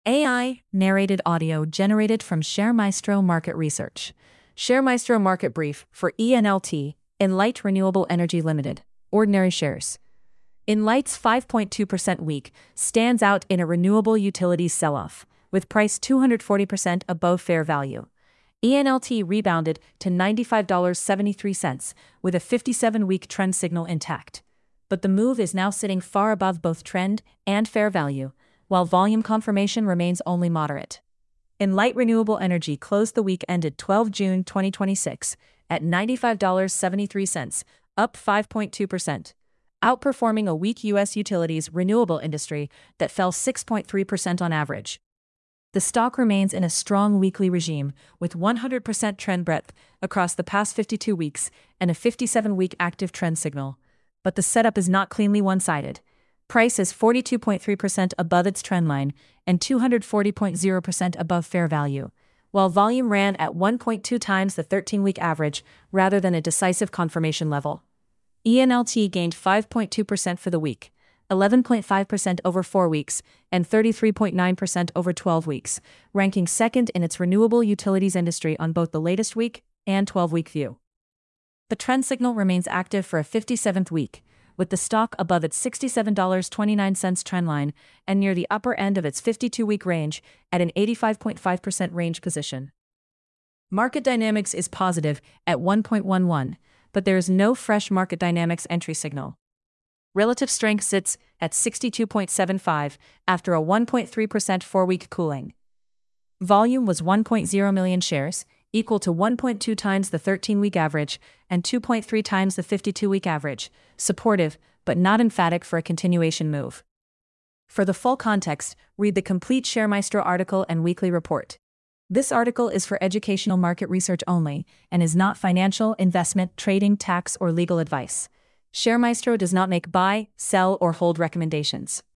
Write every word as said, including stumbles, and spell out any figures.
A I narrated audio generated from ShareMaestro Market Research. ShareMaestro Market Brief for E N L T, Enlight Renewable Energy Limited, Ordinary Shares. Enlight's five point two percent week stands out in a renewable utilities sell-off, with price two hundred forty percent above fair value. E N L T rebounded to ninety-five dollars and seventy-three cents, with a fifty-seven week trend signal intact. But the move is now sitting far above both trend and fair value, while volume confirmation remains only moderate. Enlight Renewable Energy closed the week ended the twelfth of June twenty twenty-six at ninety-five dollars and seventy-three cents, up five point two percent, outperforming a weak U S utilities renewable industry that fell six point three percent on average. The stock remains in a strong weekly regime, with one hundred percent trend breadth across the past fifty-two weeks and a fifty-seven week active trend signal. But the setup is not cleanly one-sided. Price is forty-two point three percent above its trendline and two hundred forty point zero percent above fair value, while volume ran at one point two times the thirteen week average rather than a decisive confirmation level. E N L T gained five point two percent for the week, eleven point five percent over four weeks, and thirty-three point nine percent over twelve weeks, ranking second in its renewable utilities industry on both the latest week and twelve week view. The trend signal remains active for a fifty-seventh week, with the stock above its sixty-seven dollars and twenty-nine cents trendline and near the upper end of its fifty-two week range at an eighty-five point five percent range position. Market dynamics is positive at one point one one, but there is no fresh market dynamics entry signal. Relative strength sits at sixty-two point seven five after a one point three percent four week cooling. Volume was one point zero million shares, equal to one point two times the thirteen week average and two point three times the fifty-two week average, supportive but not emphatic for a continuation move. For the full context, read the complete ShareMaestro article and weekly report. This article is for educational market research only and is not financial, investment, trading, tax, or legal advice. ShareMaestro does not make buy, sell, or hold recommendations.